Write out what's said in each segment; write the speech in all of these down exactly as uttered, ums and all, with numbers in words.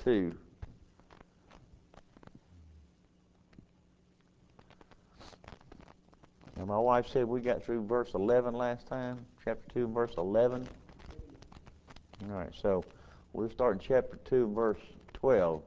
two. And my wife said we got through verse eleven last time, chapter two, verse eleven. All right, so we'll start in chapter two, verse twelve.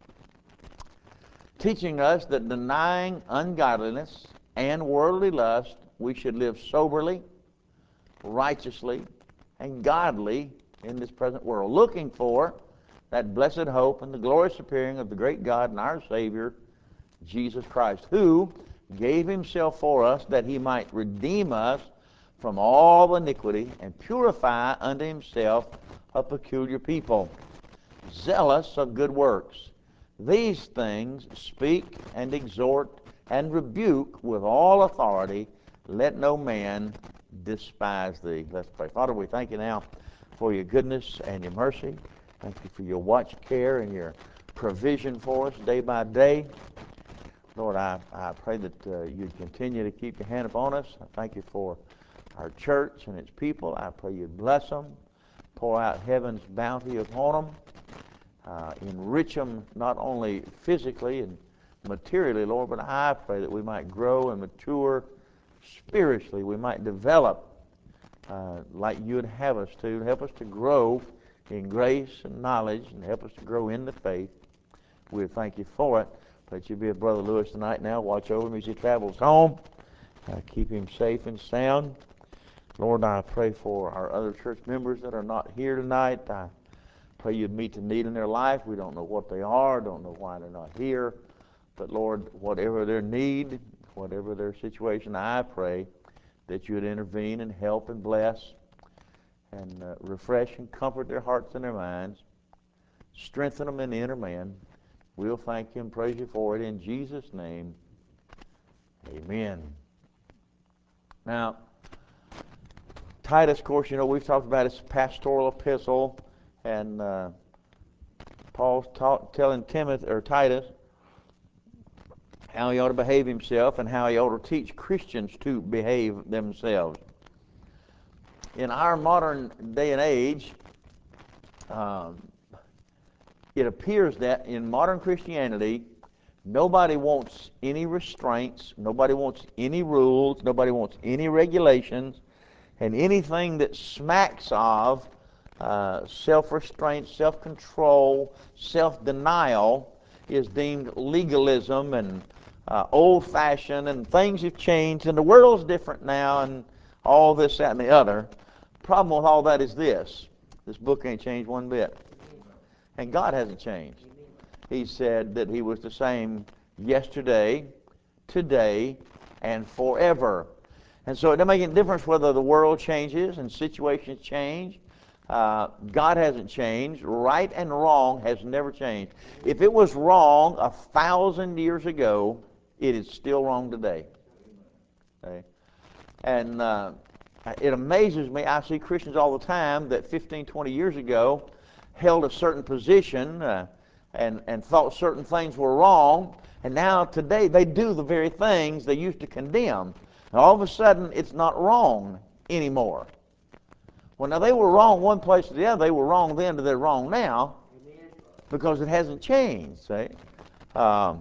Teaching us that denying ungodliness and worldly lust, we should live soberly, righteously, and godly in this present world, looking for that blessed hope and the glorious appearing of the great God and our Savior, Jesus Christ, who gave himself for us that he might redeem us from all iniquity and purify unto himself a peculiar people, zealous of good works. These things speak and exhort and rebuke with all authority. Let no man despise thee. Let's pray. Father, we thank you now for your goodness and your mercy. Thank you for your watch care and your provision for us day by day. Lord, I, I pray that uh, you'd continue to keep your hand upon us. I thank you for our church and its people. I pray you'd bless them, pour out heaven's bounty upon them, uh, enrich them not only physically and materially, Lord, but I pray that we might grow and mature spiritually. We might develop uh, like you would have us to. Help us to grow in grace and knowledge and help us to grow in the faith. We thank you for it. Pray that you be with Brother Lewis tonight now. Watch over him as he travels home. Uh, keep him safe and sound. Lord, I pray for our other church members that are not here tonight. I pray you'd meet the need in their life. We don't know what they are, don't know why they're not here. But Lord, whatever their need, whatever their situation, I pray that you would intervene and help and bless and uh, refresh and comfort their hearts and their minds. Strengthen them in the inner man. We'll thank you and praise you for it in Jesus' name. Amen. Now, Titus, of course, you know, we've talked about his pastoral epistle, and uh, Paul's taught, telling Timothy or Titus how he ought to behave himself and how he ought to teach Christians to behave themselves. In our modern day and age, um, it appears that in modern Christianity, nobody wants any restraints, nobody wants any rules, nobody wants any regulations, and anything that smacks of uh, self-restraint, self-control, self-denial is deemed legalism and uh, old-fashioned, and things have changed, and the world's different now, and all this, that, and the other. Problem with all that is this. This book ain't changed one bit. And God hasn't changed. He said that he was the same yesterday, today, and forever. And so it doesn't make any difference whether the world changes and situations change. Uh, God hasn't changed. Right and wrong has never changed. If it was wrong a thousand years ago, it is still wrong today. Okay? And uh, it amazes me. I see Christians all the time that fifteen, twenty years ago held a certain position uh, and, and thought certain things were wrong, and now today they do the very things they used to condemn. And all of a sudden, it's not wrong anymore. Well, now they were wrong one place or the other. They were wrong then, but they're wrong now because it hasn't changed. See? Um,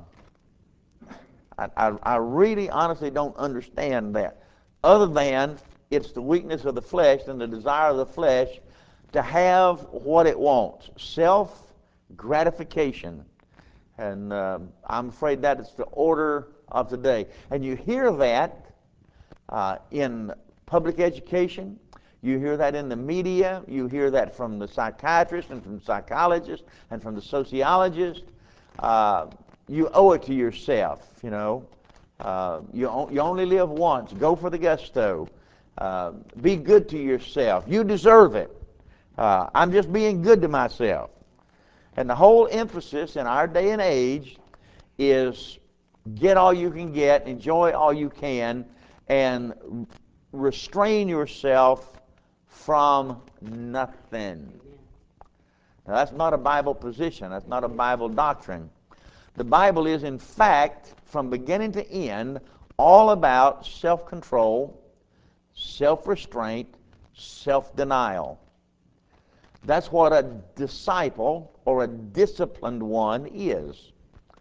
I, I, I really, honestly don't understand that. Other than it's the weakness of the flesh and the desire of the flesh to have what it wants, self-gratification. And uh, I'm afraid that is the order of the day. And you hear that uh, in public education. You hear that in the media. You hear that from the psychiatrists and from the psychologists and from the sociologists. Uh, you owe it to yourself, you know. Uh, you, o- you only live once. Go for the gusto. Uh, be good to yourself. You deserve it. Uh, I'm just being good to myself. And the whole emphasis in our day and age is get all you can get, enjoy all you can, and restrain yourself from nothing. Now, that's not a Bible position. That's not a Bible doctrine. The Bible is, in fact, from beginning to end, all about self-control, self-restraint, self-denial. That's what a disciple or a disciplined one is.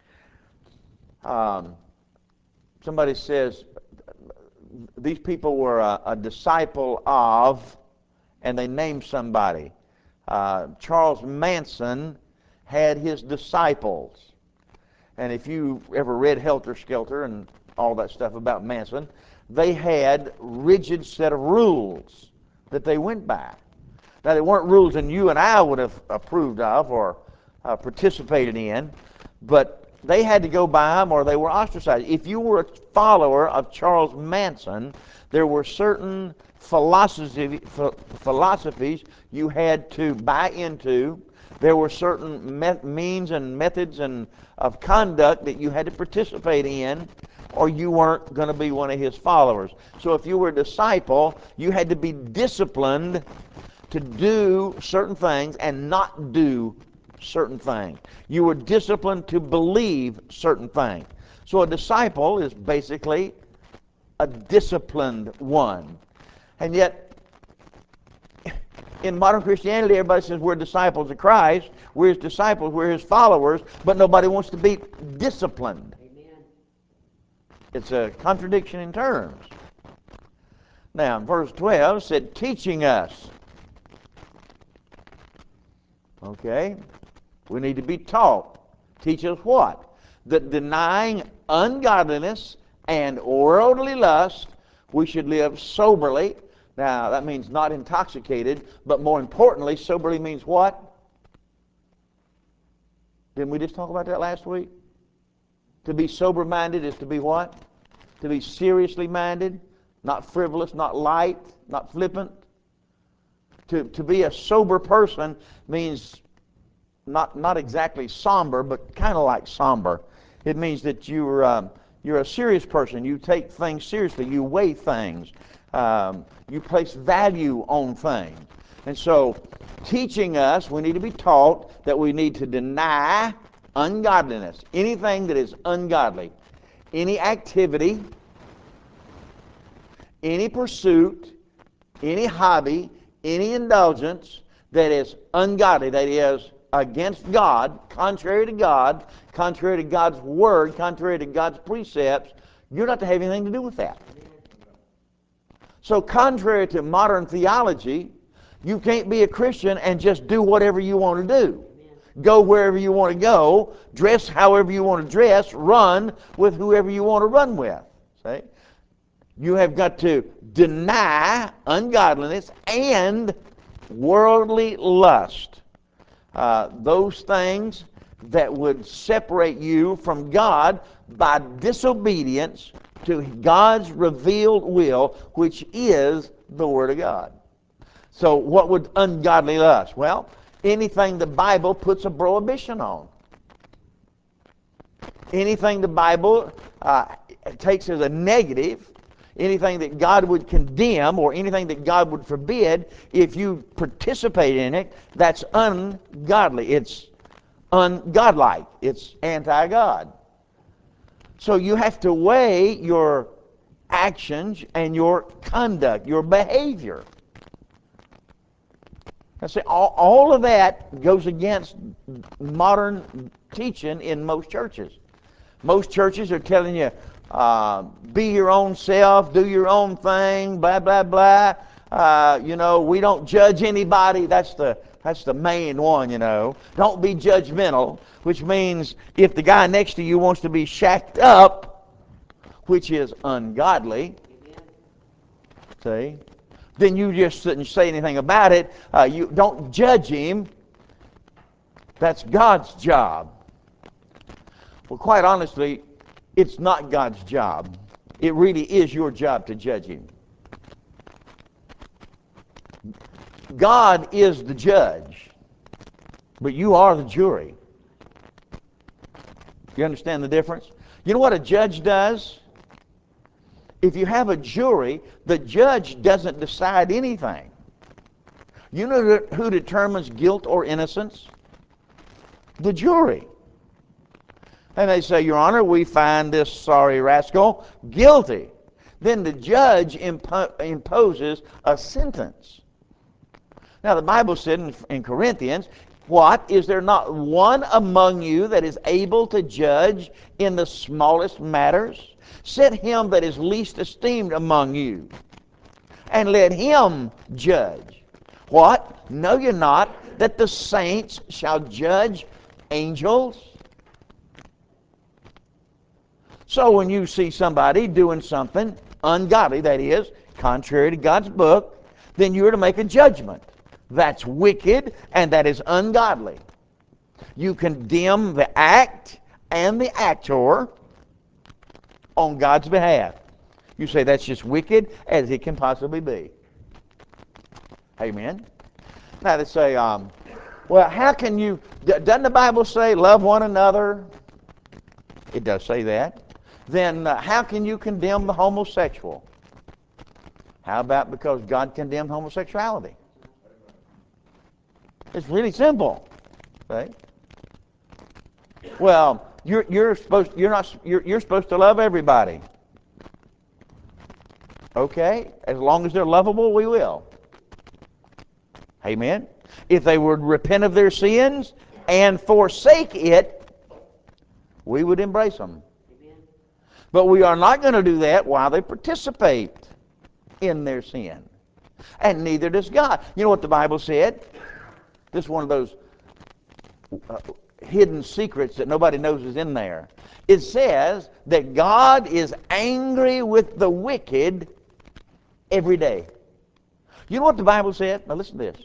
Um, somebody says these people were a, a disciple of, and they named somebody. Uh, Charles Manson had his disciples. And if you ever read Helter Skelter and all that stuff about Manson, they had rigid set of rules that they went by. Now, they weren't rules that you and I would have approved of or uh, participated in, but they had to go by them or they were ostracized. If you were a follower of Charles Manson, there were certain philosophy, philosophies you had to buy into. There were certain me- means and methods and of conduct that you had to participate in, or you weren't going to be one of his followers. So if you were a disciple, you had to be disciplined to do certain things and not do certain things. You were disciplined to believe certain things. So a disciple is basically a disciplined one. And yet, in modern Christianity, everybody says we're disciples of Christ, we're his disciples, we're his followers, but nobody wants to be disciplined. Amen. It's a contradiction in terms. Now, verse twelve said, teaching us. Okay? We need to be taught. Teach us what? That denying ungodliness and worldly lust, we should live soberly. Now, that means not intoxicated, but more importantly, soberly means what? Didn't we just talk about that last week? To be sober-minded is to be what? To be seriously minded, not frivolous, not light, not flippant. To, to be a sober person means not, not exactly somber, but kind of like somber. It means that you're, um, you're a serious person. You take things seriously. You weigh things. Um, you place value on things. And so, teaching us, we need to be taught that we need to deny ungodliness. Anything that is ungodly. Any activity, any pursuit, any hobby, any indulgence that is ungodly, that is against God, contrary to God, contrary to God's word, contrary to God's precepts, you're not to have anything to do with that. So contrary to modern theology, you can't be a Christian and just do whatever you want to do. Go wherever you want to go, dress however you want to dress, run with whoever you want to run with. See? You have got to deny ungodliness and worldly lust. Uh, those things that would separate you from God by disobedience to God's revealed will, which is the Word of God. So what would ungodly lust? Well, anything the Bible puts a prohibition on. Anything the Bible uh, takes as a negative, anything that God would condemn or anything that God would forbid, if you participate in it, that's ungodly. It's ungodlike. It's anti-God. So you have to weigh your actions and your conduct, your behavior. Now see, all, all of that goes against modern teaching in most churches. Most churches are telling you, uh, be your own self, do your own thing, blah, blah, blah. Uh, you know, we don't judge anybody. That's the that's the main one, you know. Don't be judgmental, which means if the guy next to you wants to be shacked up, which is ungodly, see, then you just shouldn't say anything about it. Uh, you don't judge him. That's God's job. Well, quite honestly, it's not God's job. It really is your job to judge him. God is the judge, but you are the jury. You understand the difference? You know what a judge does? If you have a jury, the judge doesn't decide anything. You know who determines guilt or innocence? The jury. And they say, Your Honor, we find this sorry rascal guilty. Then the judge impo- imposes a sentence. Now the Bible said in, in Corinthians, what? Is there not one among you that is able to judge in the smallest matters? Set him that is least esteemed among you, and let him judge. What? Know ye not that the saints shall judge angels? So when you see somebody doing something ungodly, that is, contrary to God's book, then you're to make a judgment. That's wicked and that is ungodly. You condemn the act and the actor on God's behalf. You say that's just wicked as it can possibly be. Amen. Now they say, um, well, how can you, doesn't the Bible say love one another? It does say that. Then uh, how can you condemn the homosexual? How about because God condemned homosexuality? It's really simple. Right? Well, you're you're supposed you're not you're you're supposed to love everybody. Okay? As long as they're lovable, we will. Amen. If they would repent of their sins and forsake it, we would embrace them. Amen. But we are not going to do that while they participate in their sin. And neither does God. You know what the Bible said? This is one of those uh, hidden secrets that nobody knows is in there. It says that God is angry with the wicked every day. You know what the Bible said? Now listen to this.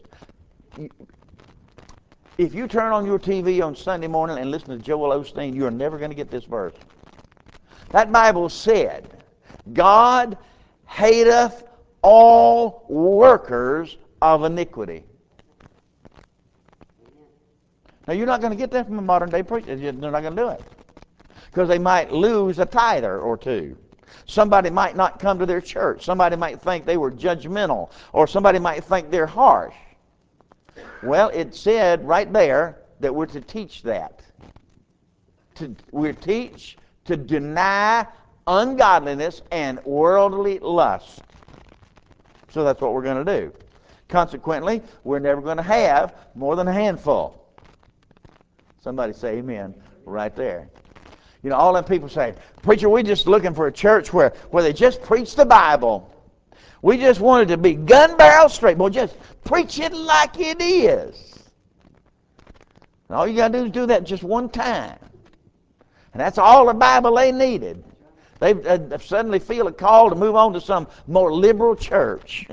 If you turn on your T V on Sunday morning and listen to Joel Osteen, you are never going to get this verse. That Bible said, God hateth all workers of iniquity. Now you're not going to get that from a modern day preacher. They're not going to do it. Because they might lose a tither or two. Somebody might not come to their church. Somebody might think they were judgmental. Or somebody might think they're harsh. Well, it said right there that we're to teach that. To, we're to teach to deny ungodliness and worldly lust. So that's what we're going to do. Consequently, we're never going to have more than a handful. Somebody say amen right there. You know, all them people say, preacher, we're just looking for a church where, where they just preach the Bible. We just wanted to be gun barrel straight. Well, just preach it like it is. And all you got to do is do that just one time. And that's all the Bible they needed. They uh, suddenly feel a call to move on to some more liberal church.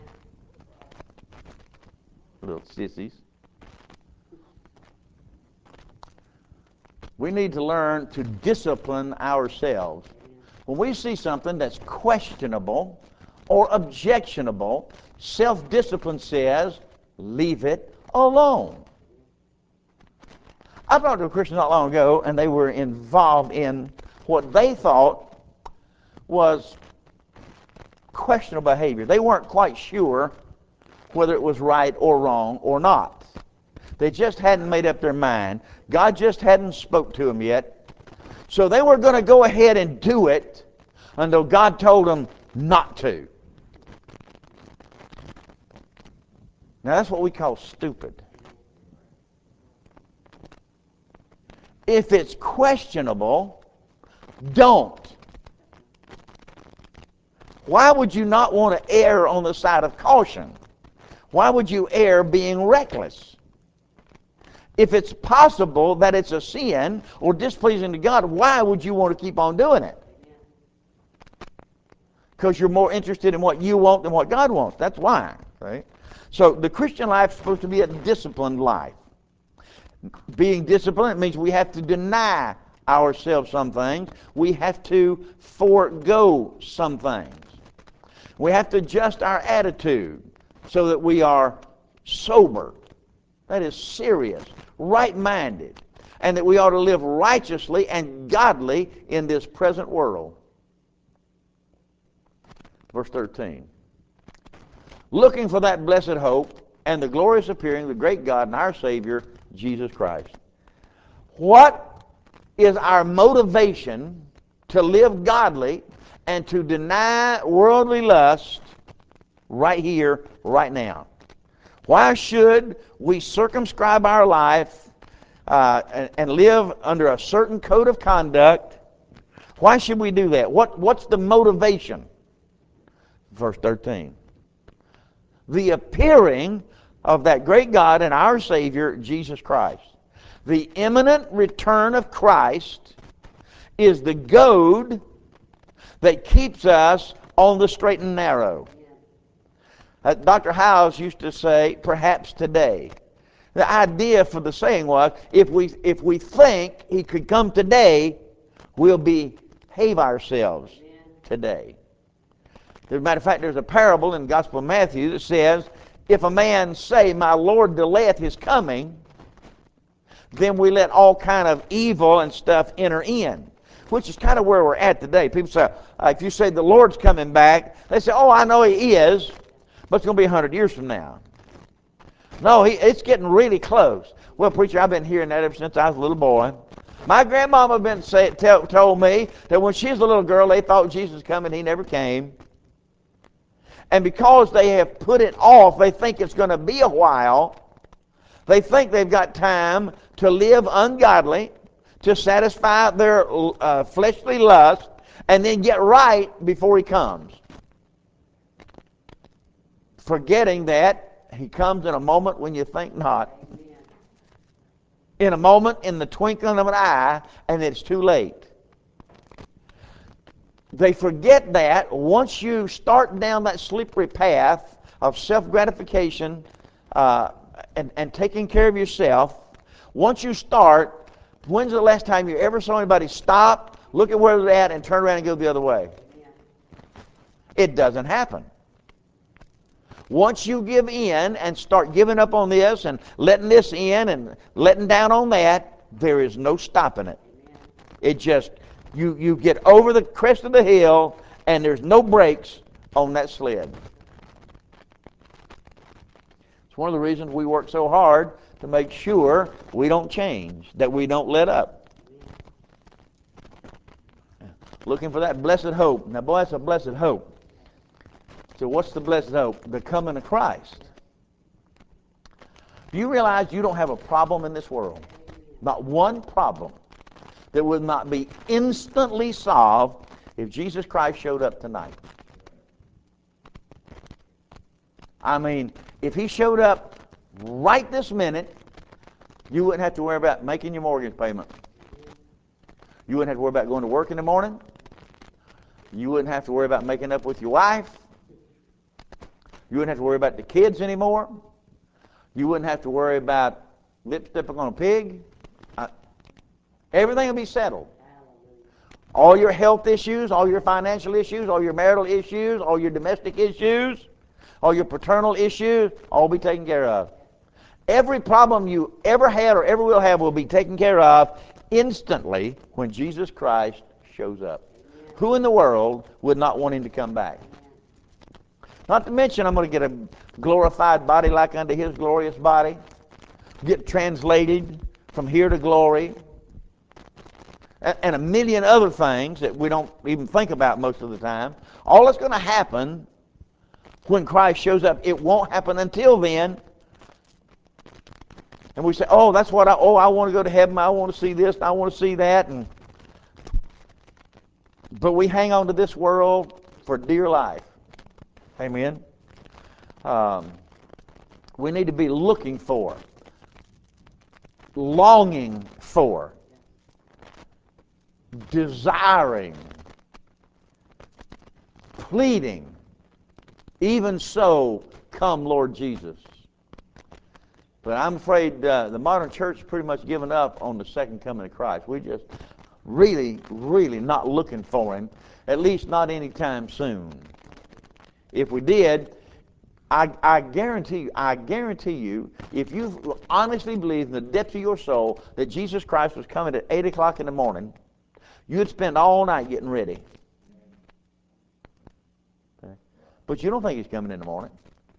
Little sissies. We need to learn to discipline ourselves. When we see something that's questionable or objectionable, self-discipline says, leave it alone. I talked to a Christian not long ago, and they were involved in what they thought was questionable behavior. They weren't quite sure whether it was right or wrong or not. They just hadn't made up their mind. God just hadn't spoke to them yet. So they were going to go ahead and do it until God told them not to. Now that's what we call stupid. If it's questionable, don't. Why would you not want to err on the side of caution? Why would you err being reckless? If it's possible that it's a sin or displeasing to God, why would you want to keep on doing it? Because you're more interested in what you want than what God wants. That's why. Right? So the Christian life is supposed to be a disciplined life. Being disciplined means we have to deny ourselves some things. We have to forego some things. We have to adjust our attitude so that we are sober. That is serious, right-minded, and that we ought to live righteously and godly in this present world. Verse thirteen. Looking for that blessed hope and the glorious appearing of the great God and our Savior, Jesus Christ. What is our motivation to live godly and to deny worldly lust right here, right now? Why should we circumscribe our life uh, and, and live under a certain code of conduct? Why should we do that? What, what's the motivation? Verse thirteen. The appearing of that great God and our Savior, Jesus Christ. The imminent return of Christ is the goad that keeps us on the straight and narrow. Uh, Doctor Howes used to say, perhaps today. The idea for the saying was, if we, if we think he could come today, we'll behave ourselves today. As a matter of fact, there's a parable in the Gospel of Matthew that says, if a man say, my Lord delayeth his coming, then we let all kind of evil and stuff enter in, which is kind of where we're at today. People say, uh, if you say the Lord's coming back, they say, oh, I know he is, but it's going to be a hundred years from now. No, he, it's getting really close. Well, preacher, I've been hearing that ever since I was a little boy. My grandmama been say, tell, told me that when she was a little girl, they thought Jesus was coming, he never came. And because they have put it off, they think it's going to be a while. They think they've got time to live ungodly, to satisfy their uh, fleshly lust, and then get right before he comes. Forgetting that he comes in a moment when you think not. In a moment, in the twinkling of an eye, and it's too late. They forget that once you start down that slippery path of self-gratification uh, and, and taking care of yourself, once you start, when's the last time you ever saw anybody stop, look at where they're at, and turn around and go the other way? It doesn't happen. Once you give in and start giving up on this and letting this in and letting down on that, there is no stopping it. It just, you, you get over the crest of the hill and there's no brakes on that sled. It's one of the reasons we work so hard to make sure we don't change, that we don't let up. Looking for that blessed hope. Now, boy, that's a blessed hope. So what's the blessed hope? The coming of Christ. Do you realize you don't have a problem in this world? Not one problem that would not be instantly solved if Jesus Christ showed up tonight. I mean, if he showed up right this minute, you wouldn't have to worry about making your mortgage payment. You wouldn't have to worry about going to work in the morning. You wouldn't have to worry about making up with your wife. You wouldn't have to worry about the kids anymore. You wouldn't have to worry about lipstick on a pig. Uh, everything will be settled. All your health issues, all your financial issues, all your marital issues, all your domestic issues, all your paternal issues, all be taken care of. Every problem you ever had or ever will have will be taken care of instantly when Jesus Christ shows up. Who in the world would not want him to come back? Not to mention, I'm going to get a glorified body like unto his glorious body. Get translated from here to glory. And a million other things that we don't even think about most of the time. All that's going to happen when Christ shows up, it won't happen until then. And we say, oh, that's what I, oh, I want to go to heaven. I want to see this. I want to see that. And, but we hang on to this world for dear life. Amen. Um, we need to be looking for, longing for, desiring, pleading, even so, come Lord Jesus. But I'm afraid uh, the modern church has pretty much given up on the second coming of Christ. We just really, really not looking for him, at least not anytime soon. If we did, I, I guarantee you, I guarantee you, if you honestly believe in the depth of your soul that Jesus Christ was coming at eight o'clock in the morning, you'd spend all night getting ready. Okay? But you don't think he's coming in the morning.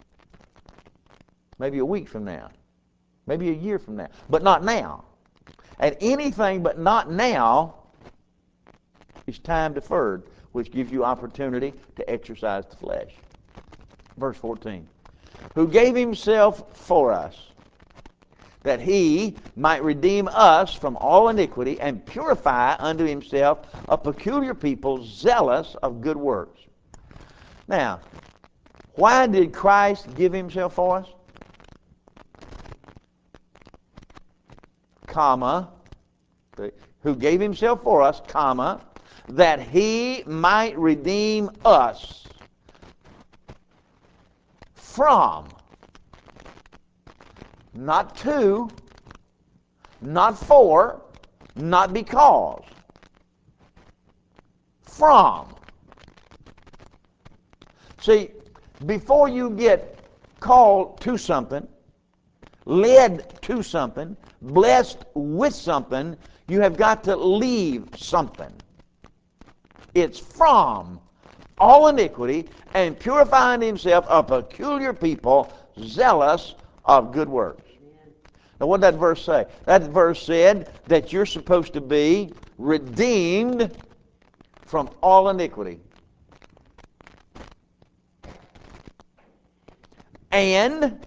Maybe a week from now. Maybe a year from now. But not now. And anything but not now is time deferred, which gives you opportunity to exercise the flesh. Verse fourteen. who gave himself for us, that he might redeem us from all iniquity and purify unto himself a peculiar people zealous of good works. Now, why did Christ give himself for us? Comma, who gave himself for us, comma, that he might redeem us from, not to, not for, not because, from. See, before you get called to something, led to something, blessed with something, you have got to leave something. It's from all iniquity and purifying himself a peculiar people, zealous of good works. Now what did that verse say? That verse said that you're supposed to be redeemed from all iniquity. And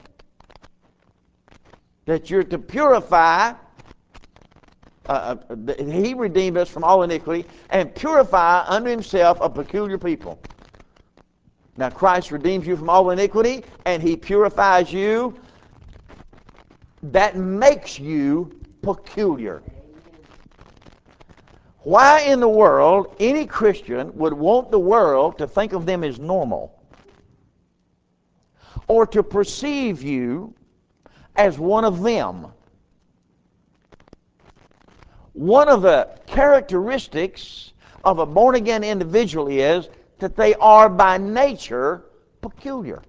that you're to purify, uh, uh, he redeemed us from all iniquity and purify unto himself a peculiar people. Now Christ redeems you from all iniquity and he purifies you. That makes you peculiar. Why in the world any Christian would want the world to think of them as normal, or to perceive you as one of them? One of the characteristics of a born-again individual is that they are by nature peculiar.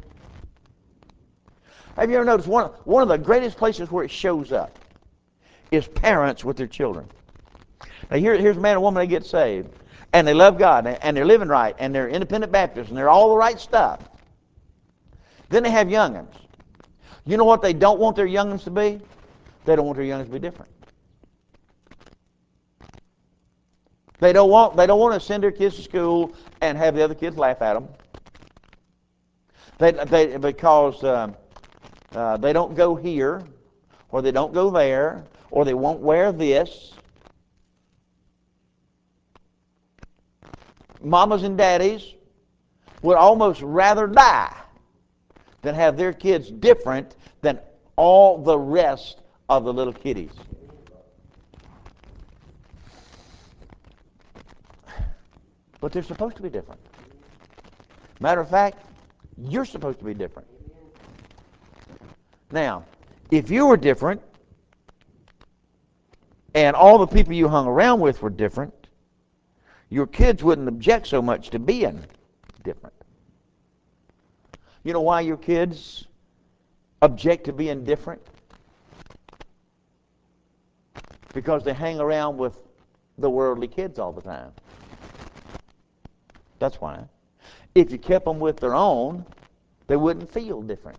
Have you ever noticed one, one of the greatest places where it shows up is parents with their children? Now here, here's a man and woman, they get saved, and they love God, and they're living right, and they're independent Baptists, and they're all the right stuff. Then they have young'uns. You know what they don't want their young'uns to be? They don't want their young'uns to be different. They don't want, they don't want to send their kids to school and have the other kids laugh at them. They, they, because uh, uh, they don't go here, or they don't go there, or they won't wear this. Mamas and daddies would almost rather die than have their kids different than all the rest of the little kiddies. But they're supposed to be different. Matter of fact, you're supposed to be different. Now, if you were different, and all the people you hung around with were different, your kids wouldn't object so much to being different. You know why your kids object to being different? Because they hang around with the worldly kids all the time. That's why. If you kept them with their own, they wouldn't feel different.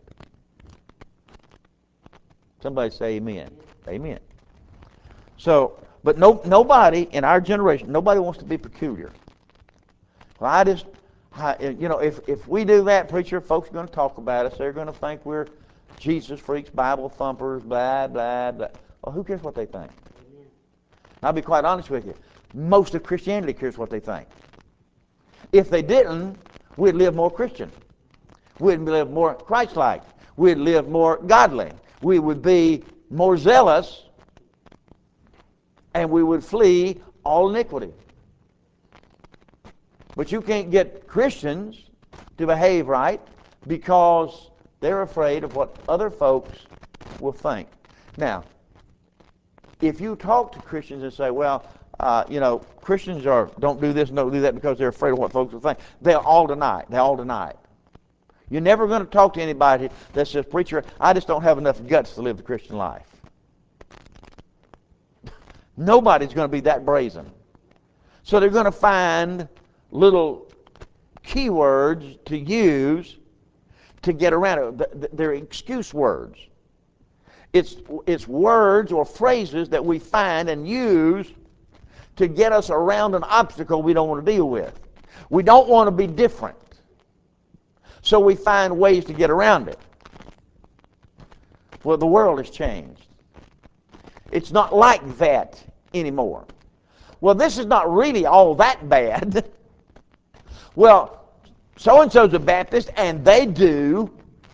Somebody say amen. Amen. So, but no, nobody in our generation, nobody wants to be peculiar. Well, I just, I, you know, if, if we do that, preacher, folks are going to talk about us. They're going to think we're Jesus freaks, Bible thumpers, blah, blah, blah. Well, who cares what they think? Amen. I'll be quite honest with you. Most of Christianity cares what they think. If they didn't, we'd live more Christian. We'd live more Christ-like. We'd live more godly. We would be more zealous, and we would flee all iniquity. But you can't get Christians to behave right because they're afraid of what other folks will think. Now, if you talk to Christians and say, well, uh, you know, Christians are don't do this and don't do that because they're afraid of what folks will think, they'll all deny it. They'll all deny it. You're never going to talk to anybody that says, preacher, I just don't have enough guts to live the Christian life. Nobody's going to be that brazen. So they're going to find little keywords to use to get around it. They're excuse words. It's, it's words or phrases that we find and use to get us around an obstacle we don't want to deal with. We don't want to be different. So we find ways to get around it. Well, the world has changed. It's not like that anymore. Well, this is not really all that bad. Well, so-and-so's a Baptist, and they do.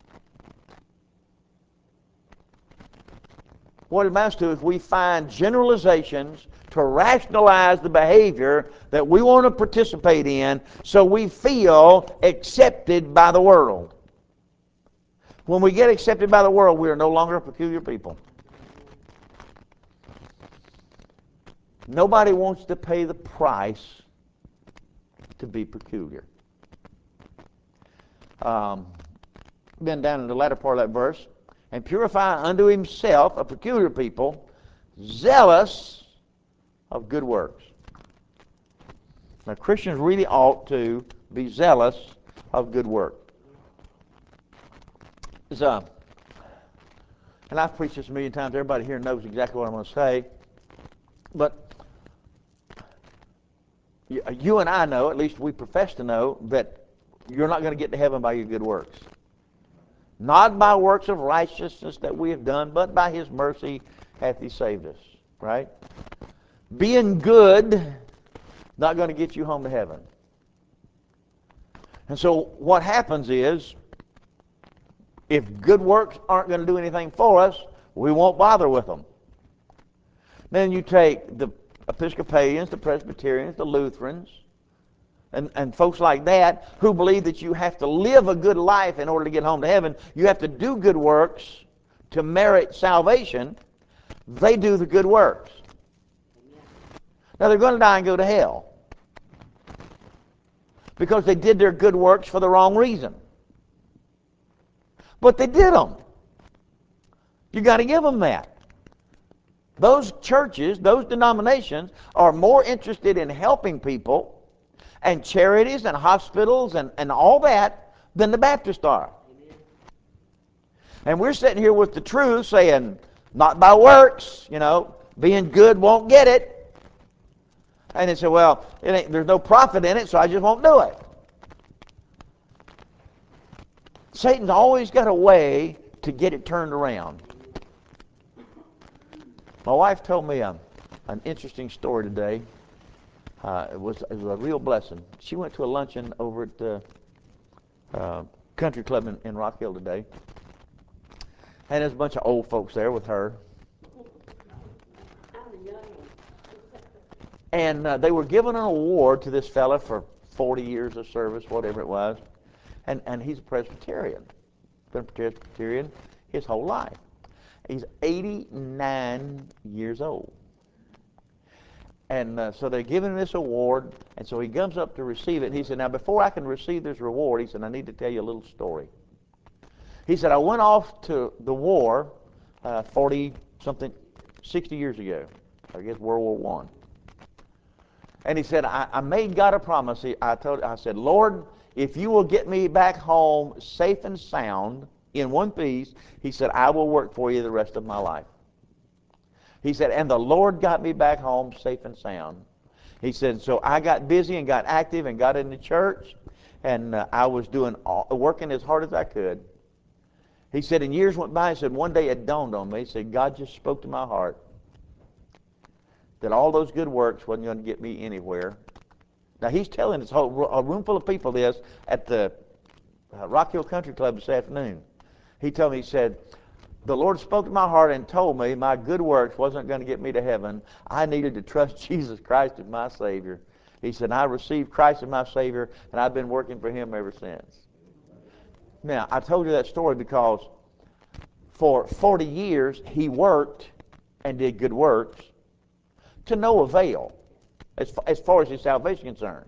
What it amounts to is we find generalizations to rationalize the behavior that we want to participate in so we feel accepted by the world. When we get accepted by the world, we are no longer a peculiar people. Nobody wants to pay the price to be peculiar. Um, then down in the latter part of that verse, and purify unto himself a peculiar people, zealous of good works. Now, Christians really ought to be zealous of good work. Uh, and I've preached this a million times. Everybody here knows exactly what I'm going to say. But you, you and I know, at least we profess to know, that you're not going to get to heaven by your good works. Not by works of righteousness that we have done, but by his mercy hath he saved us. Right? Being good, not going to get you home to heaven. And so what happens is, if good works aren't going to do anything for us, we won't bother with them. Then you take the Episcopalians, the Presbyterians, the Lutherans, and, and folks like that who believe that you have to live a good life in order to get home to heaven. You have to do good works to merit salvation. They do the good works. Now they're going to die and go to hell because they did their good works for the wrong reason. But they did them. You got to give them that. Those churches, those denominations are more interested in helping people and charities and hospitals and, and all that than the Baptists are. Amen. And we're sitting here with the truth saying, not by works, you know, being good won't get it. And they say, well, it ain't, there's no profit in it, so I just won't do it. Satan's always got a way to get it turned around. My wife told me a, an interesting story today. Uh, it, was, it was a real blessing. She went to a luncheon over at the uh, country club in, in Rock Hill today. And there's a bunch of old folks there with her. And uh, they were giving an award to this fella for forty years of service, whatever it was. And, and he's a Presbyterian. Been a Presbyterian his whole life. He's eighty-nine years old. And uh, so they're giving him this award, and so he comes up to receive it, and he said, now before I can receive this reward, he said, I need to tell you a little story. He said, I went off to the war uh, forty-something, sixty years ago, I guess World War One. And he said, I, I made God a promise. He, I, told, I said, Lord, if you will get me back home safe and sound in one piece, he said, I will work for you the rest of my life. He said, and the Lord got me back home safe and sound. He said, so I got busy and got active and got in the church, and uh, I was doing all, working as hard as I could. He said, and years went by. He said, one day it dawned on me. He said, God just spoke to my heart that all those good works wasn't going to get me anywhere. Now, he's telling this whole a room full of people this at the uh, Rock Hill Country Club this afternoon. He told me, he said, the Lord spoke to my heart and told me my good works wasn't going to get me to heaven. I needed to trust Jesus Christ as my Savior. He said, I received Christ as my Savior, and I've been working for him ever since. Now, I told you that story because for forty years he worked and did good works to no avail as far as, far as his salvation is concerned.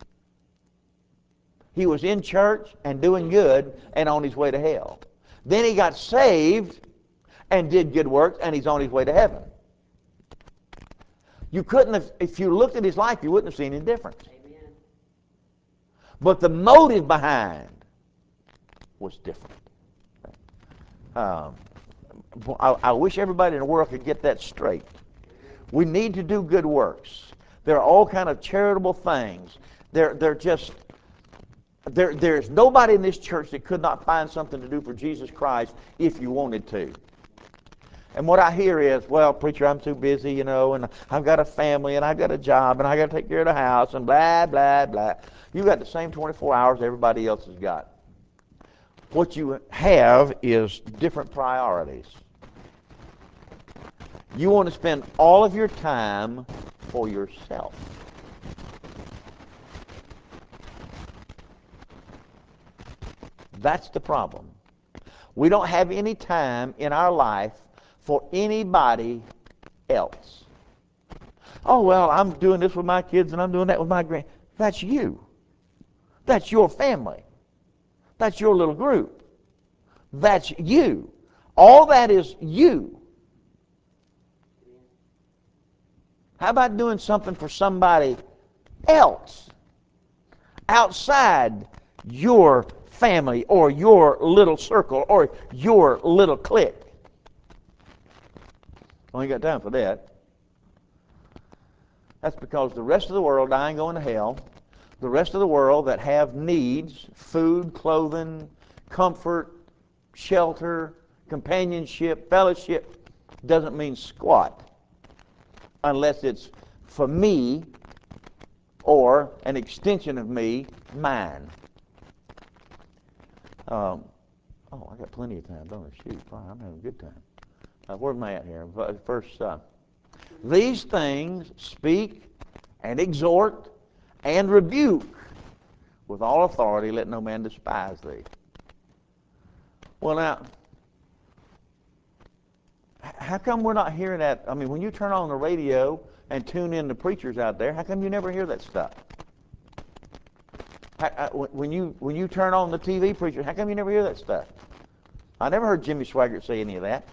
He was in church and doing good and on his way to hell. Then he got saved and did good works, and he's on his way to heaven. You couldn't have, if you looked at his life, you wouldn't have seen any difference. Amen. But the motive behind was different. Um, I, I wish everybody in the world could get that straight. We need to do good works. There are all kind of charitable things. They're, they're just There, there's nobody in this church that could not find something to do for Jesus Christ if you wanted to. And what I hear is, well, preacher, I'm too busy, you know, and I've got a family, and I've got a job, and I've got to take care of the house, and blah, blah, blah. You've got the same twenty-four hours everybody else has got. What you have is different priorities. You want to spend all of your time for yourself. That's the problem. We don't have any time in our life for anybody else. Oh, well, I'm doing this with my kids and I'm doing that with my grand. That's you. That's your family. That's your little group. That's you. All that is you. How about doing something for somebody else outside your family or your little circle or your little clique? I ain't got time for that. That's because the rest of the world dying going to hell, the rest of the world that have needs, food, clothing, comfort, shelter, companionship, fellowship, doesn't mean squat unless it's for me or an extension of me, mine. Um, oh, I got plenty of time, don't I? Shoot, fine, I'm having a good time. Uh, where am I at here? Verse, uh, these things speak and exhort and rebuke with all authority, let no man despise thee. Well, now, how come we're not hearing that? I mean, when you turn on the radio and tune in to preachers out there, how come you never hear that stuff? How, when you when you turn on the T V preacher, how come you never hear that stuff? I never heard Jimmy Swaggart say any of that.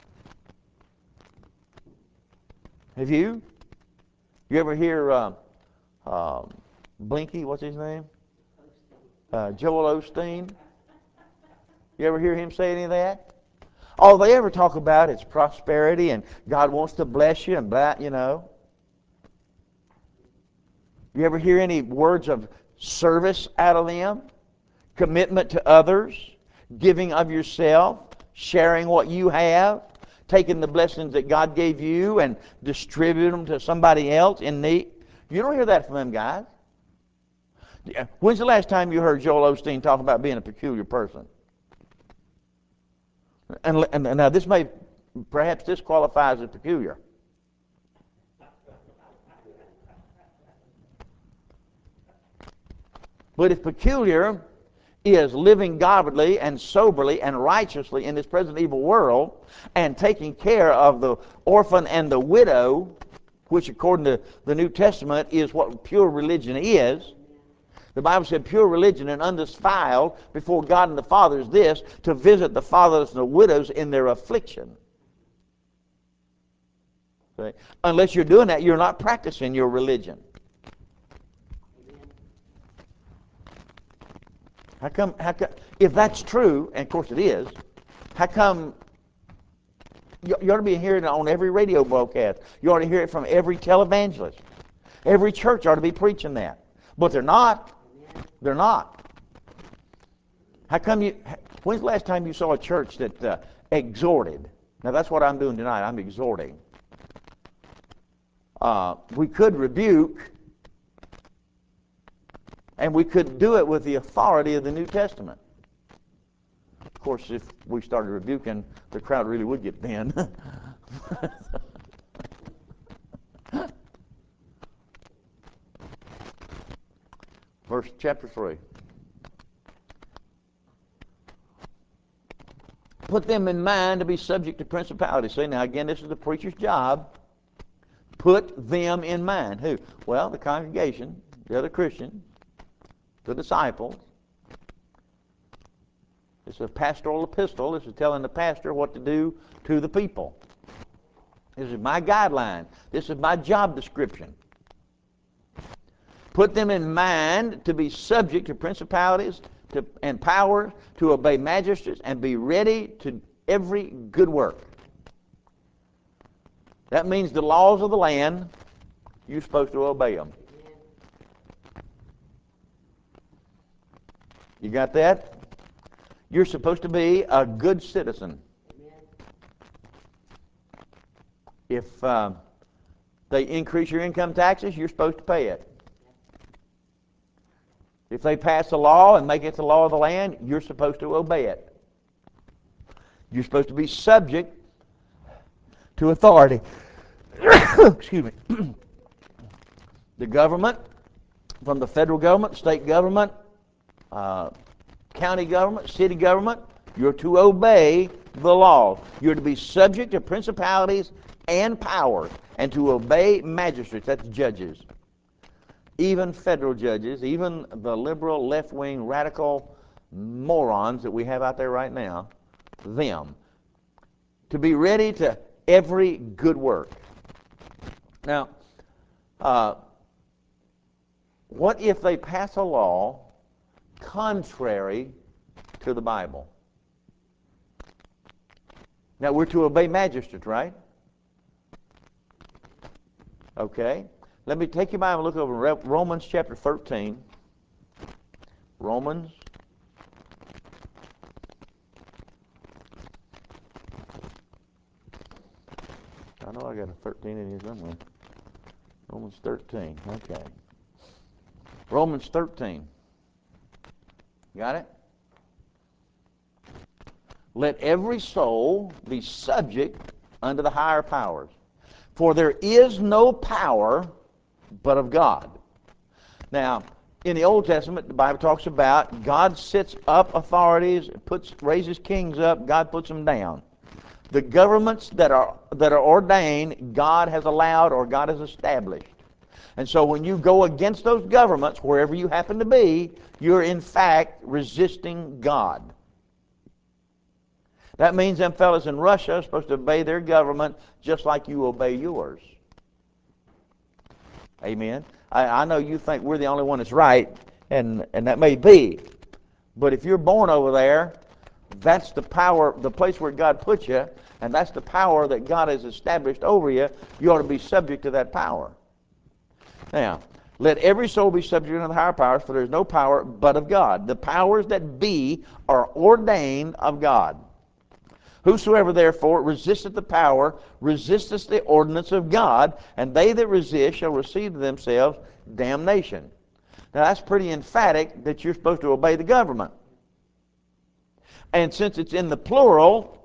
Have you? You ever hear uh, uh, Blinky, what's his name? Uh, Joel Osteen. You ever hear him say any of that? All they ever talk about is prosperity and God wants to bless you and that, you know. You ever hear any words of service out of them? Commitment to others, giving of yourself, sharing what you have, taking the blessings that God gave you and distributing them to somebody else in need. You don't hear that from them guys. When's the last time you heard Joel Osteen talk about being a peculiar person? And, and, and now this may, perhaps this qualifies as peculiar. But if peculiar is living godly and soberly and righteously in this present evil world and taking care of the orphan and the widow, which according to the New Testament is what pure religion is. The Bible said pure religion and undefiled before God and the Father is this, to visit the fatherless and the widows in their affliction. See? Unless you're doing that, you're not practicing your religion. How come, how come, if that's true, and of course it is, how come you, you ought to be hearing it on every radio broadcast. You ought to hear it from every televangelist. Every church ought to be preaching that. But they're not. They're not. How come you, when's the last time you saw a church that uh, exhorted? Now that's what I'm doing tonight. I'm exhorting. Uh, we could rebuke, and we could do it with the authority of the New Testament. Of course, if we started rebuking, the crowd really would get thin. Verse chapter three. Put them in mind to be subject to principalities. See, now again, this is the preacher's job. Put them in mind. Who? Well, the congregation, the other Christians, the disciples. It's a pastoral epistle. This is telling the pastor what to do to the people. This is my guideline. This is my job description. Put them in mind to be subject to principalities to, and powers, to obey magistrates, and be ready to every good work. That means the laws of the land, you're supposed to obey them. You got that? You're supposed to be a good citizen. If uh, they increase your income taxes, you're supposed to pay it. If they pass a law and make it the law of the land, you're supposed to obey it. You're supposed to be subject to authority. Excuse me. The government, from the federal government, state government, uh, county government, city government, you're to obey the laws. You're to be subject to principalities and powers, and to obey magistrates, that's judges. Even federal judges, even the liberal, left-wing, radical morons that we have out there right now, them. To be ready to every good work. Now, uh, what if they pass a law contrary to the Bible? Now, we're to obey magistrates, right? Okay. Let me take your Bible and look over Romans chapter thirteen. Romans. I know I got a thirteen in here somewhere. Romans thirteen. Okay. Romans thirteen. Got it? Let every soul be subject unto the higher powers. For there is no power but of God. Now, in the Old Testament, the Bible talks about God sets up authorities, puts raises kings up, God puts them down. The governments that are that are ordained, God has allowed or God has established. And so when you go against those governments, wherever you happen to be, you're in fact resisting God. That means them fellas in Russia are supposed to obey their government just like you obey yours. Amen. I, I know you think we're the only one that's right, and, and that may be. But if you're born over there, that's the power, the place where God put you, and that's the power that God has established over you. You ought to be subject to that power. Now, let every soul be subject unto the higher powers, for there is no power but of God. The powers that be are ordained of God. Whosoever therefore resisteth the power, resisteth the ordinance of God, and they that resist shall receive to themselves damnation. Now that's pretty emphatic that you're supposed to obey the government. And since it's in the plural,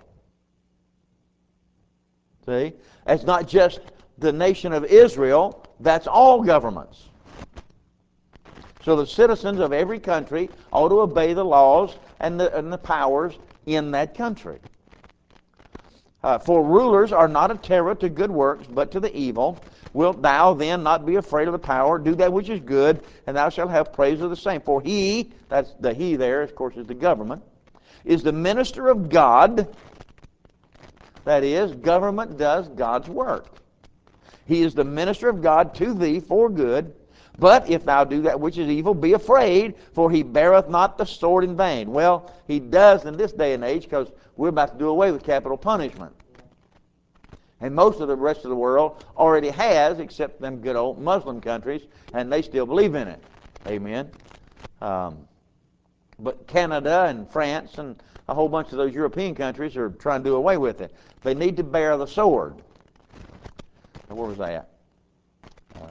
see, it's not just the nation of Israel, that's all governments. So the citizens of every country ought to obey the laws and the, and the powers in that country. Uh, for rulers are not a terror to good works, but to the evil. Wilt thou then not be afraid of the power? Do that which is good, and thou shalt have praise of the same. For he, that's the he there, of course, is the government, is the minister of God. That is, government does God's work. He is the minister of God to thee for good. But if thou do that which is evil, be afraid, for he beareth not the sword in vain. Well, he does in this day and age, because we're about to do away with capital punishment. And most of the rest of the world already has, except them good old Muslim countries, and they still believe in it. Amen. Um, but Canada and France and a whole bunch of those European countries are trying to do away with it. They need to bear the sword. Where was I at? Uh,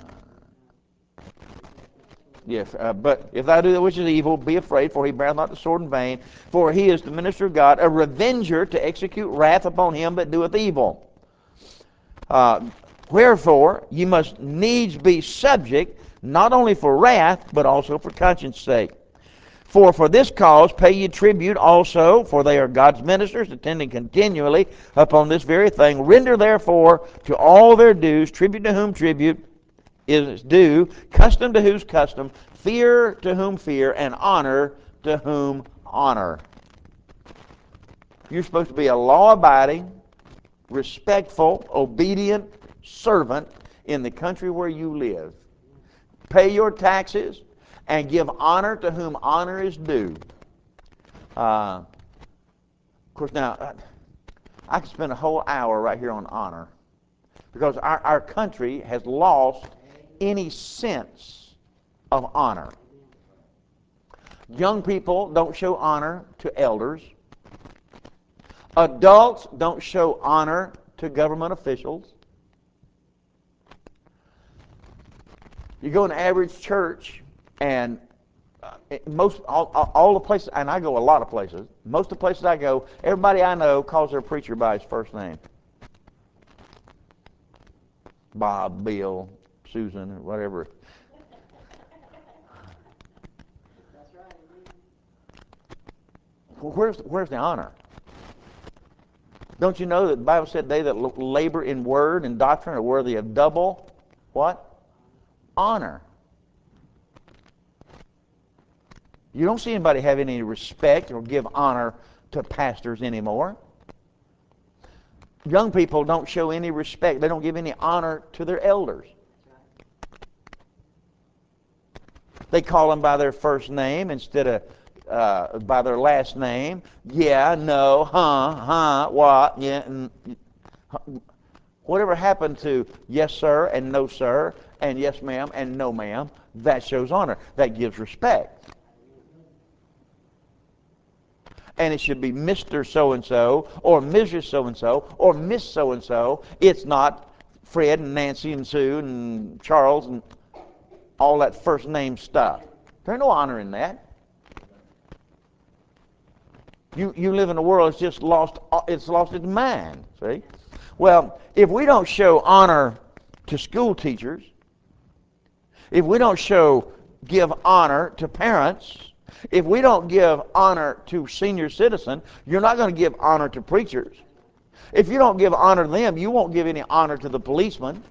Yes, uh, but if thou do that which is evil, be afraid, for he beareth not the sword in vain. For he is the minister of God, a revenger to execute wrath upon him that doeth evil. Uh, wherefore, ye must needs be subject, not only for wrath, but also for conscience sake. For for this cause pay ye tribute also, for they are God's ministers, attending continually upon this very thing. Render therefore to all their dues, tribute to whom tribute is due, custom to whose custom, fear to whom fear, and honor to whom honor. You're supposed to be a law-abiding, respectful, obedient servant in the country where you live. Pay your taxes and give honor to whom honor is due. Uh, of course, now, I could spend a whole hour right here on honor, because our, our country has lost any sense of honor. Young people don't show honor to elders. Adults don't show honor to government officials. You go in an average church, and uh, most all, all the places, and I go a lot of places, most of the places I go, everybody I know calls their preacher by his first name. Bob, Bill, Susan, or whatever. That's right. Where's, where's the honor? Don't you know that the Bible said they that labor in word and doctrine are worthy of double, what? Honor. You don't see anybody have any respect or give honor to pastors anymore. Young people don't show any respect. They don't give any honor to their elders. They call them by their first name instead of uh, by their last name. Yeah, no, huh, huh, what, yeah. And, whatever happened to yes, sir, and no, sir, and yes, ma'am, and no, ma'am? That shows honor. That gives respect. And it should be Mister So-and-so, or Missus So-and-so, or Miss So-and-so. It's not Fred and Nancy and Sue and Charles and all that first name stuff. There's no honor in that. You you live in a world that's just lost, it's lost its mind, see? Well, if we don't show honor to school teachers, if we don't show, give honor to parents, if we don't give honor to senior citizens, you're not going to give honor to preachers. If you don't give honor to them, you won't give any honor to the policeman.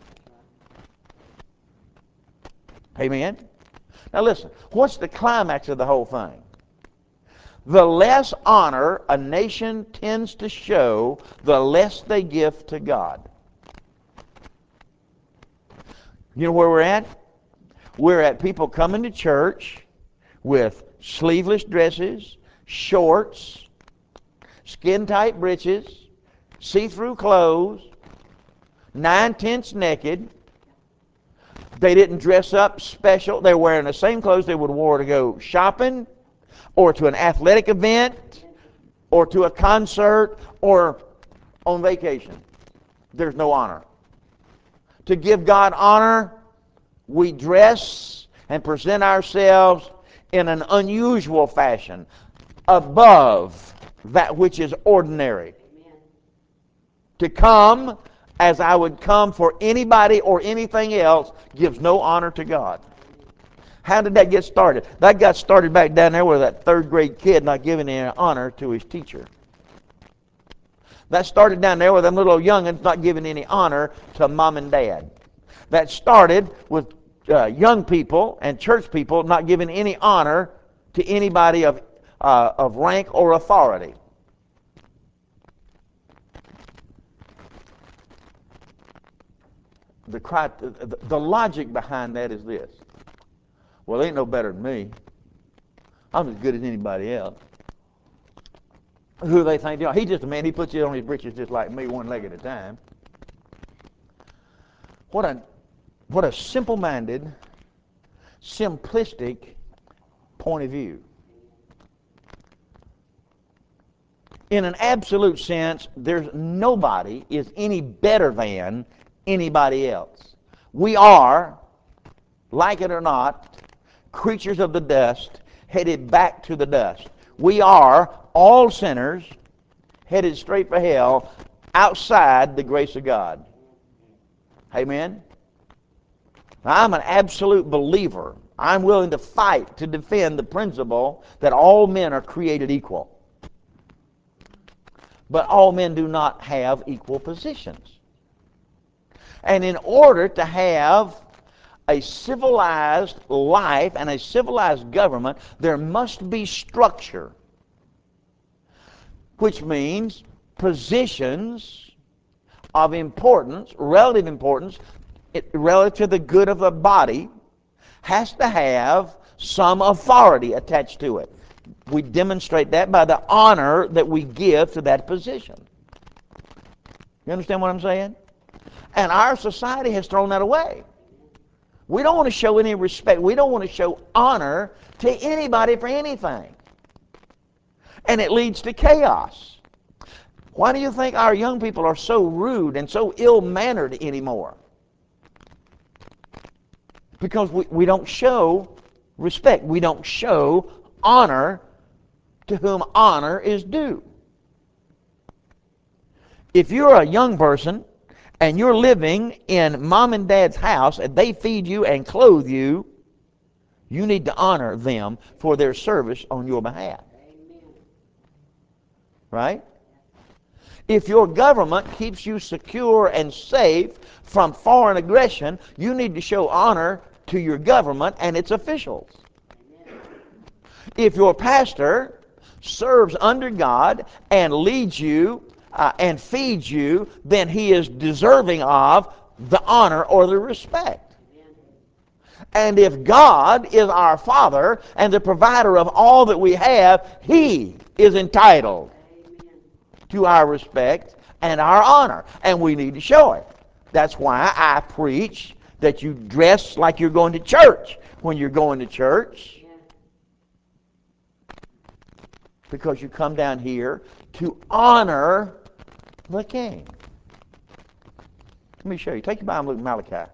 Amen? Now listen, what's the climax of the whole thing? The less honor a nation tends to show, the less they give to God. You know where we're at? We're at people coming to church with sleeveless dresses, shorts, skin-tight breeches, see-through clothes, nine-tenths naked. They didn't dress up special. They're wearing the same clothes they would have worn to go shopping, or to an athletic event, or to a concert, or on vacation. There's no honor. To give God honor, we dress and present ourselves in an unusual fashion, above that which is ordinary. Amen. To come as I would come for anybody or anything else gives no honor to God. How did that get started? That got started back down there with that third grade kid not giving any honor to his teacher. That started down there with them little youngins not giving any honor to mom and dad. That started with uh, young people and church people not giving any honor to anybody of, uh, of rank or authority. The, the, the logic behind that is this. Well, they ain't no better than me. I'm as good as anybody else. Who they think they are. He's just a man. He puts it on his britches just like me, one leg at a time. What a, what a simple-minded, simplistic point of view. In an absolute sense, there's nobody is any better than anybody else. We are, like it or not, creatures of the dust, headed back to the dust. We are all sinners, headed straight for hell, outside the grace of God. Amen? I'm an absolute believer. I'm willing to fight to defend the principle that all men are created equal. But all men do not have equal positions. And in order to have a civilized life and a civilized government, there must be structure, which means positions of importance, relative importance, it, relative to the good of the body, has to have some authority attached to it. We demonstrate that by the honor that we give to that position. You understand what I'm saying? And our society has thrown that away. We don't want to show any respect. We don't want to show honor to anybody for anything. And it leads to chaos. Why do you think our young people are so rude and so ill-mannered anymore? Because we, we don't show respect. We don't show honor to whom honor is due. If you're a young person and you're living in mom and dad's house and they feed you and clothe you, you need to honor them for their service on your behalf. Right? If your government keeps you secure and safe from foreign aggression, you need to show honor to your government and its officials. If your pastor serves under God and leads you uh, and feeds you, then he is deserving of the honor or the respect. And if God is our Father and the provider of all that we have, he is entitled to our respect and our honor, and we need to show it. That's why I preach that you dress like you're going to church when you're going to church, because you come down here to honor the King. Let me show you. Take your Bible and look at Malachi.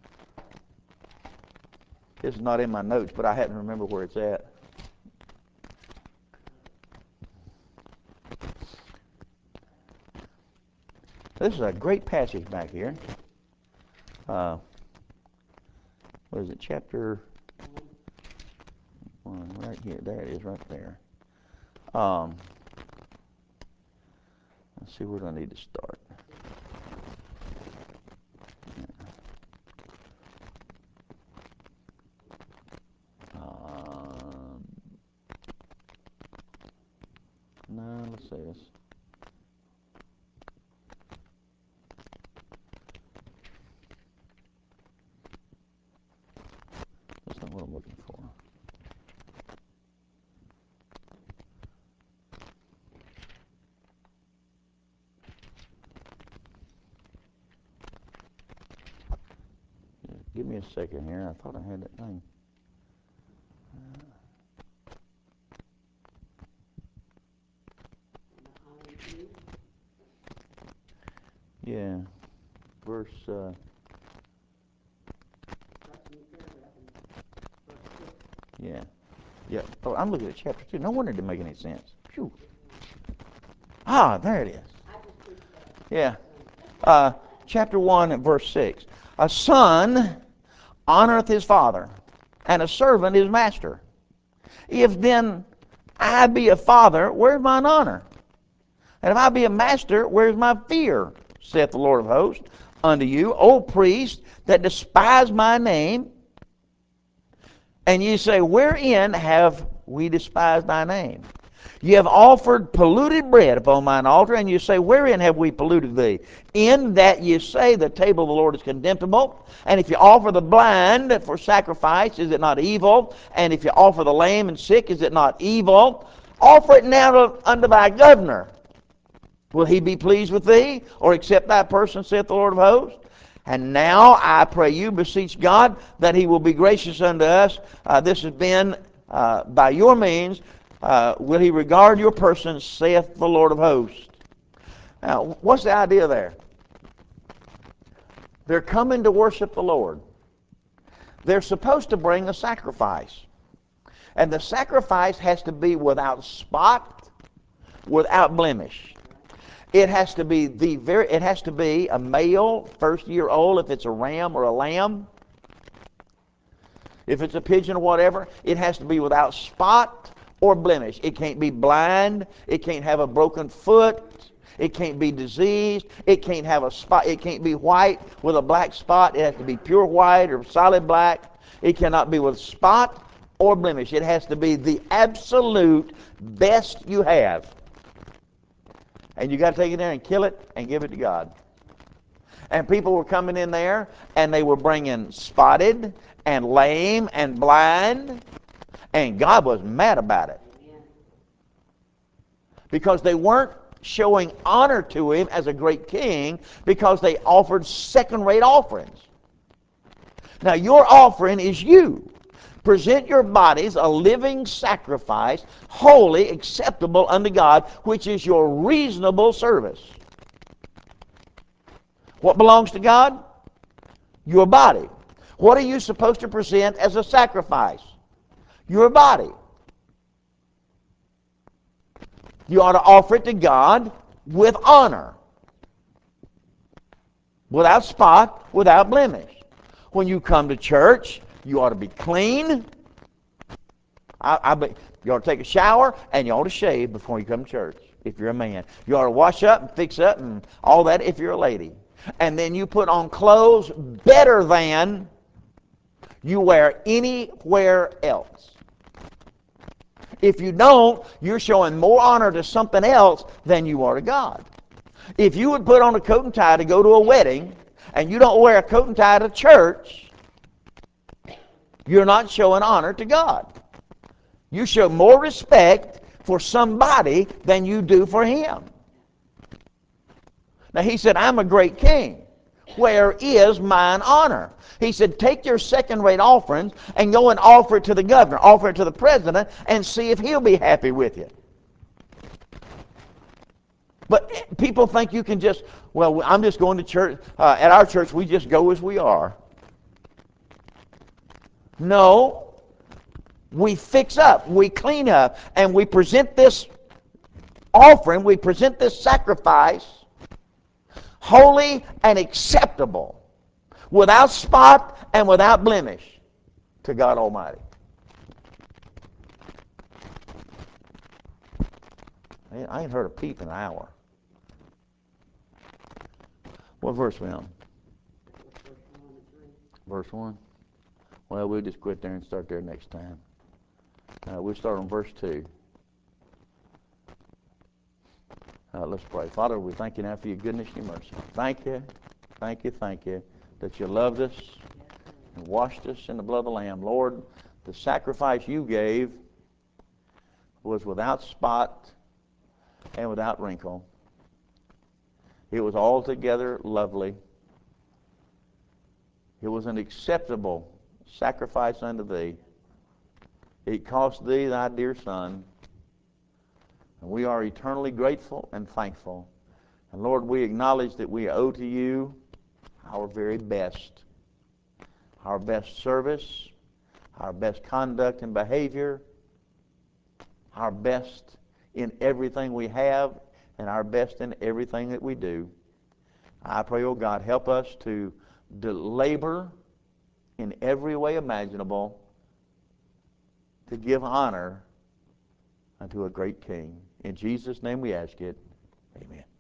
This is not in my notes, but I happen to remember where it's at. This is a great passage back here. Uh, what is it? Chapter one, right here. There it is, right there. Um, let's see, where do I need to start? Um, no, let's say this. That's not what I'm looking for. Yeah, give me a second here. I thought I had that thing. Yeah, verse. Uh, yeah, yeah. Oh, I'm looking at chapter two. No wonder it didn't make any sense. Phew. Ah, there it is. Yeah, uh, chapter one and verse six. A son honoreth his father, and a servant his master. If then I be a father, where's mine honor? And if I be a master, where's my fear? Saith the Lord of hosts unto you, O priests that despise my name. And ye say, wherein have we despised thy name? Ye have offered polluted bread upon mine altar, and you say, wherein have we polluted thee? In that ye say, the table of the Lord is contemptible. And if you offer the blind for sacrifice, is it not evil? And if you offer the lame and sick, is it not evil? Offer it now to, unto thy governor. Will he be pleased with thee, or accept thy person, saith the Lord of hosts? And now I pray you, beseech God, that he will be gracious unto us. Uh, this has been uh, by your means. Uh, will he regard your person, saith the Lord of hosts? Now, what's the idea there? They're coming to worship the Lord. They're supposed to bring a sacrifice. And the sacrifice has to be without spot, without blemish. It has to be the very. It has to be a male, first year old. If it's a ram or a lamb, if it's a pigeon or whatever, it has to be without spot or blemish. It can't be blind. It can't have a broken foot. It can't be diseased. It can't have a spot. It can't be white with a black spot. It has to be pure white or solid black. It cannot be with spot or blemish. It has to be the absolute best you have. And you got to take it there and kill it and give it to God. And people were coming in there and they were bringing spotted and lame and blind, and God was mad about it. Because they weren't showing honor to him as a great king, because they offered second-rate offerings. Now your offering is you. Present your bodies a living sacrifice, holy, acceptable unto God, which is your reasonable service. What belongs to God? Your body. What are you supposed to present as a sacrifice? Your body. You ought to offer it to God with honor, without spot, without blemish. When you come to church, you ought to be clean. I, I be, you ought to take a shower, and you ought to shave before you come to church if you're a man. You ought to wash up and fix up and all that if you're a lady. And then you put on clothes better than you wear anywhere else. If you don't, you're showing more honor to something else than you are to God. If you would put on a coat and tie to go to a wedding, and you don't wear a coat and tie to church, you're not showing honor to God. You show more respect for somebody than you do for Him. Now he said, I'm a great king. Where is mine honor? He said, take your second-rate offerings and go and offer it to the governor, offer it to the president, and see if he'll be happy with you. But people think you can just, well, I'm just going to church. Uh, at our church, we just go as we are. No. We fix up, we clean up, and we present this offering, we present this sacrifice holy and acceptable, without spot and without blemish, to God Almighty. I ain't heard a peep in an hour. What verse we on? Verse one. Well, we'll just quit there and start there next time. Uh, we'll start on verse two. Uh, let's pray. Father, we thank you now for your goodness and your mercy. Thank you, thank you, thank you that you loved us and washed us in the blood of the Lamb. Lord, the sacrifice you gave was without spot and without wrinkle. It was altogether lovely. It was an acceptable sacrifice unto thee. It cost thee thy dear Son. And we are eternally grateful and thankful. And Lord, we acknowledge that we owe to you our very best. Our best service, our best conduct and behavior, our best in everything we have, and our best in everything that we do. I pray, oh God, help us to, to labor in every way imaginable to give honor unto a great King. In Jesus' name we ask it. Amen.